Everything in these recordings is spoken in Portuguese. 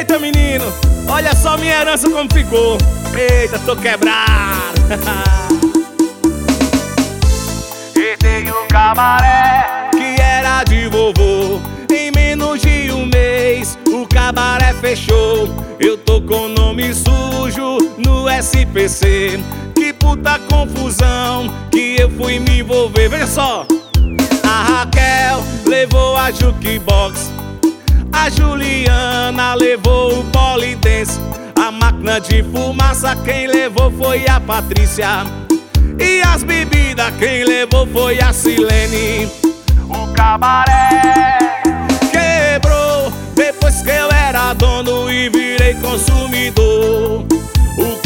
Eita, menino, olha só minha herança como ficou. Eita, tô quebrado. Herdei o cabaré que era de vovô. Em menos de um mês o cabaré fechou. Eu tô com nome sujo no SPC. Que puta confusão que eu fui me envolver. Veja só, a Raquel levou a jukebox, a Juliana levou o polidense, a máquina de fumaça quem levou foi a Patrícia, e as bebidas quem levou foi a Silene. O cabaré quebrou depois que eu era dono e virei consumidor. O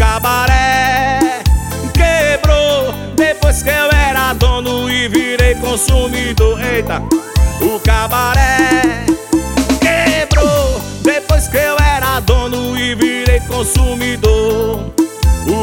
cabaré quebrou depois que eu era dono e virei consumidor. Eita, o cabaré quebrou depois que eu era dono e virei consumidor. O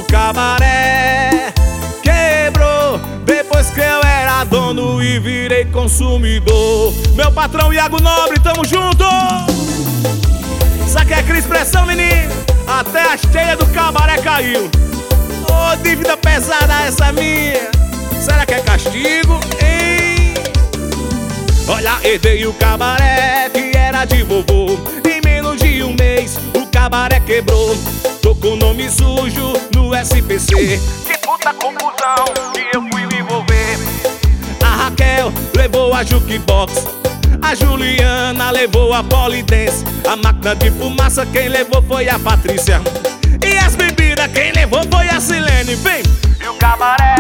cabaré quebrou depois que eu era dono e virei consumidor. Meu patrão Iago Nobre, tamo junto! Sabe que é aquela expressão, menino? Até a esteia do cabaré caiu. Ô, dívida pesada essa minha. Será que é castigo, hein? Olha, herdei o cabaré que era de vovô. Em menos de um mês o cabaré quebrou. Tô com nome sujo no SPC. Que puta confusão que eu fui me envolver. A Raquel levou a jukebox, a Juliana levou a polidense, a máquina de fumaça quem levou foi a Patrícia, e as bebidas quem levou foi a Silene. Vem! E o cabaré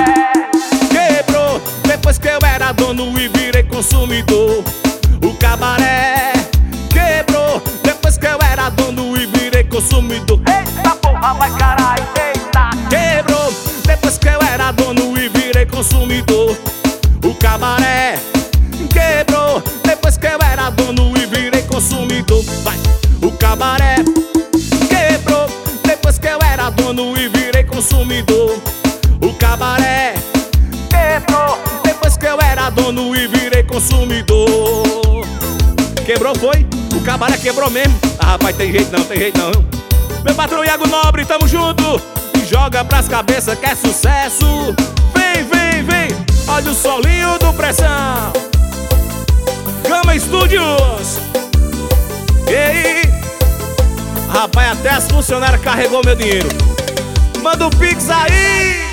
quebrou depois que eu era dono e virei consumidor. O cabaré quebrou depois que eu era dono e virei consumidor. Eita porra, vai caralho, eita! Quebrou depois que eu era dono e virei consumidor. O cabaré quebrou depois que eu era dono e virei consumidor. Vai! O cabaré quebrou depois que eu era dono e virei consumidor. O cabaré quebrou depois que eu era dono e virei consumidor. Quebrou foi? O cabaré quebrou mesmo? Ah, rapaz, tem jeito não, tem jeito não. Meu patrão Iago Nobre, tamo junto. E joga pras cabeças que é sucesso. Vem, vem, vem. Olha o solinho do Pressão. Gama Studios. E aí? Rapaz, até as funcionárias carregou meu dinheiro. Manda o Pix aí.